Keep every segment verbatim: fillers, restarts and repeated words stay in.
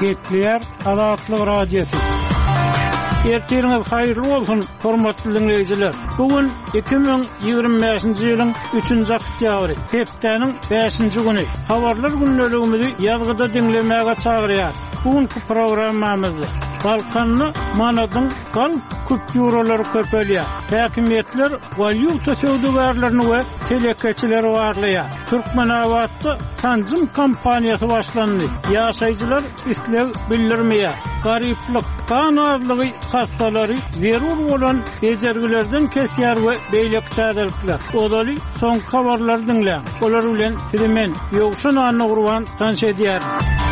Gepler Azatlyk Radiosu. Ertiriniz hayırlı olsun, hormatly dinleyijiler. Bugün iki bin ýygrimi beşinji ýylyň üçünji oktýabry, hepdeniň beşinji güni. Habarlar günneligimizi ýazgyda dinlemäge çagyrýar. Bugünkü programmamyzda Balkanly manadyň gal kupýuralary köpelýär. Häkimetler valyuta söwdegärlerini we telekeçileri warlaýar. Türkmenawatda tanzym kampaniýasy başlandy. Ýaşaýjylar islew bildirmeýär. Garyplyk, kan azlygy hastalary zerur bolan bejergilerden kesýär we beýlek täzelikler. Odaly soň habarlar dinleýär. Olar bilen Simen ýogşan anyny gurban tanış edýär.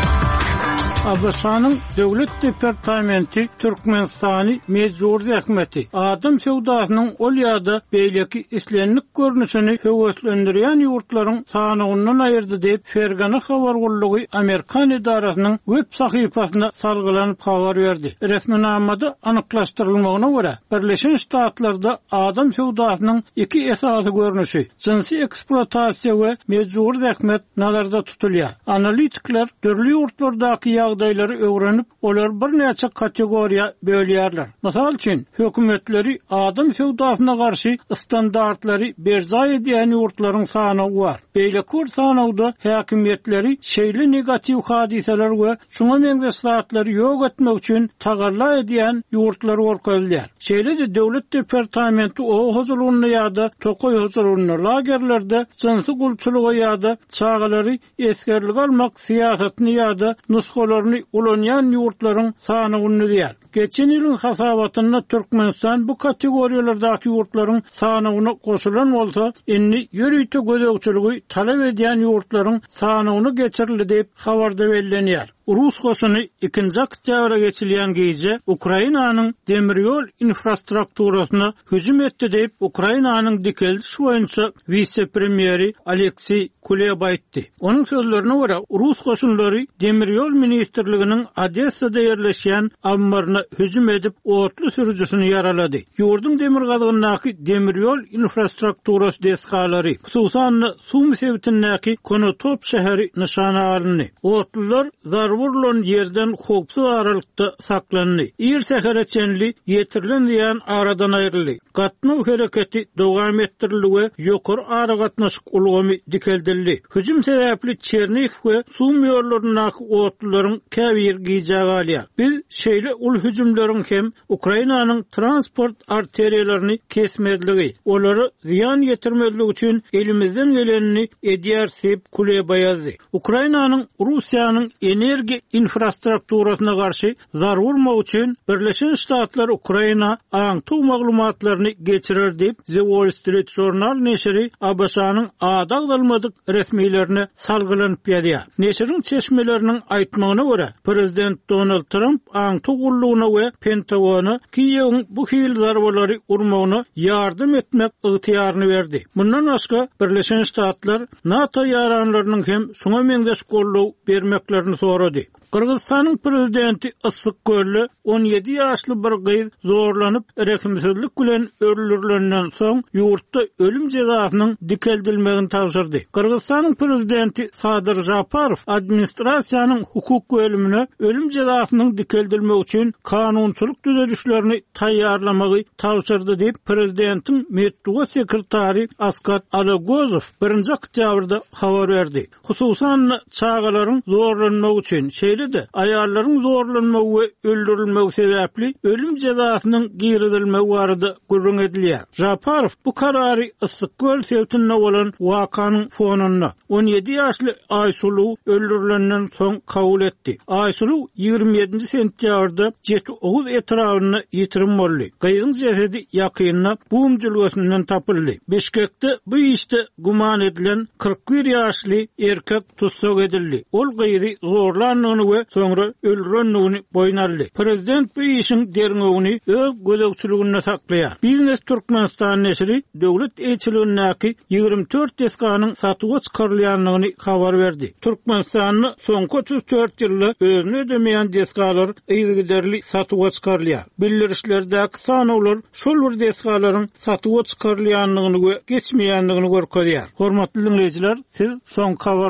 Abaşanyň Döwlet Departamenti Türkmenistany Mejburi Häkimeti adam sewdasynyň ol ýa-da beýleki islenlik görnüşini höwetlendirýän ýurtlaryň sanygyndan aýyrdy diýip Fergana habar gullugy Amerikan idarasynyň web sahypasyna salgylanyp habar berdi. Resminamada anyklaşdyrylmagyna görä, Birleşen Ştatlarda adam sewdasynyň iki esasy görnüşi, jinsi eksploatasiýa we mejburi häkimet nazarda tutulýar. Analitikler dörli ýurtlardaky ýagdaýlary öwrenip, olar bir näçe kategoriýa bölýärler. Mysal üçin, hökümetleri adam sewdasyna garşy standartlary berza edýän ýurtlaryň sany bar. Beýleki sanawda häkimetleri şeýle negativ hadiseler we şuňa meňde satlary ýok etmek üçin tagarla edýän ýurtlar gorkalýar. Şeýle-de Döwlet Departamenti o huzurlugyny ýa-da tokoy huzurlugyny lagerlerde jinsy gulçylygy ýa-da çağalary eskerlige almak siýasatyny ýa-da nuskalaryny ulanýan ýurtlaryň sanyny diýär. Geçen ýylyň hasabatyna Türkmenistan bu kategoriýalardaky ýurtlaryň sanyny goşulan bolsa, inni ýürüýte gözegçiligi talap edýän ýurtlaryň sanyny geçirildi diýip habarda bellenýär. Rus goşuny ikinji oktýabra geçilýän gece Ukrainanyň demiryol infrastrukturasyna hüjüm etdi diýip Ukrainanyň dikeldiş boýunça vice-premieri Aleksey Kuleba aýtdy. Onuň sözlerine görä, Rus goşunlary demiryol ministrliginiň Odessada ýerleşýän ambarına hüjüm edip otly sürüjüsini yaralady. Ýurdun demir gazygynyňky demiryol infrastrukturasy desgalary, hususan suw mesebetindäki Konotop şäheri nyşana alındy. Otlylar zarwurlan ýerden hopsuz aralykda saklandy. Ir sähere çenli ýetirilen diýen aradan aýryldy. Gatnaw hereketi dowam etdirildi we ýokary ara gatnaşyk ulgamy dikeldildi. Hüjüm sebäpli Çernihiv we suw meýörleriňki otlylaryň käbir giýjägi alýar. Biz şeýle ul hüjümleriň hem Ukrainanyň transport arteriýalaryny kesmedligi, olary ziýan ýetirmedligi üçin elimizden gelenini edýär diýip Kuleba ýazdy. Ukrainanyň Russiýanyň energiýa infrastrukturasyna garşy zarurmak üçin Birleşen Ştatlar Ukraina aňtuw maglumatlaryny geçirer diýip The Wall Street Journal neşri Abaşanyň adagdalmadyk resmiýetlerine salgylanyp ýazýar. Neşriň çeşmeleriniň aýtmagyna görä, Prezident Donald Trump aňtuw gullugyna we Pentagona Kiýewiň bu hil zarbalary urmagyna ýardym etmek ygtyýaryny berdi. Mundan başga Birleşen Ştatlar NATO ýaranlarynyň hem şuňa meňdeş gollug bermeklerini sorady. Kırgızstanyň prezidenti Issyk Gölli on ýedi ýaşly bir gyz zorlanyp rekimsizlik bilen öldürilenden soň ýurtda ölüm jazasynyň dikeldilmegini tapşyrdy. Kırgızstanyň prezidenti Sadyr Japarow administrasiýanyň hukuk bölümine ölüm jazasynyň dikeldilmegi üçin kanunçylyk düzelişlerini taýýarlamagy tapşyrdy diýip prezidentiň medeniýet sekretary Askat Alagozow birinji oktýabrda habar berdi. Hususan çağalaryň zorlanmagy üçin şeýle de ayarlaryň zorlanmagy we öldürilmegi sebäpli ölüm jazasynyň giridilmegi barada gurrun edilýär. Japarow bu karary Issyk Göl sewtinde bolan wakanyň fonunda on ýedi ýaşly Aýsulu öldürilenden soň kabul etdi. Aýsulu ýygrimi ýedinji sentýabrda ýetdi oguz etrawyny ýitirim boldy. Gyzyň jesedi ýakynyna bum jülgesinden tapyldy. Beşkekde bu işde guman edilen kırk bir ýaşly erkek tutsak edildi. Ol gyzy zorlanýany we soňra öldürenligini boýnaldy. Prezident bu işiň derňegini öz gözegçiligine saklaýar. Biznes Türkmenistan neşri döwlet elçiligindäki ýygrimi dört deskanyň satyga çykarylýanlygyny habar berdi. Türkmenistanyň soňky otuz dört ýylda özüne ödemeýän deskalar ýygyderli satyga çykarylýar. Bildirişlerdäki sanawlar şol bir deskalaryň satyga çykarylýanlygyny we geçmeýänligini görkezýär. Hormatly dinleyijiler, siz soňky